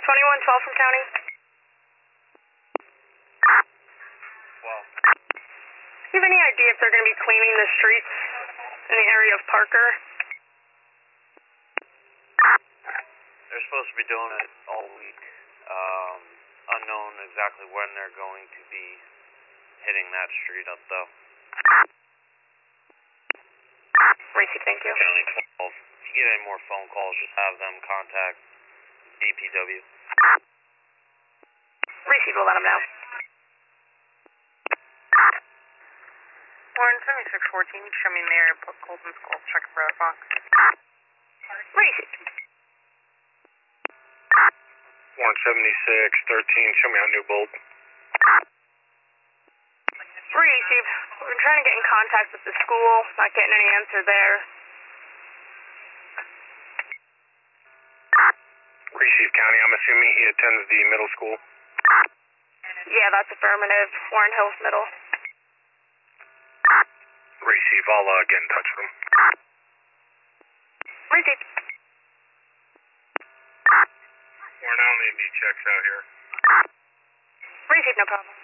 2112 from County. Well, Do you have any idea if they're going to be cleaning the streets in the area of Parker? they're supposed to be doing it all week. Unknown exactly when they're going to be hitting that street up, though. Receive, thank you. County 12. If you get any more phone calls, just have them contact DPW. Receive, we'll let them know. Warren 7614, show me Mayor Colton School, check for a box. Receive. Warren 7613, show me on New Bold. Receive. We've been trying to get in contact with the school, not getting any answer there. Receive County, I'm assuming he attends the middle school. Yeah, that's affirmative. Warren Hills Middle. Receive, I'll get in touch with him. Receive. Warren, I don't need any checks out here. Receive, no problem.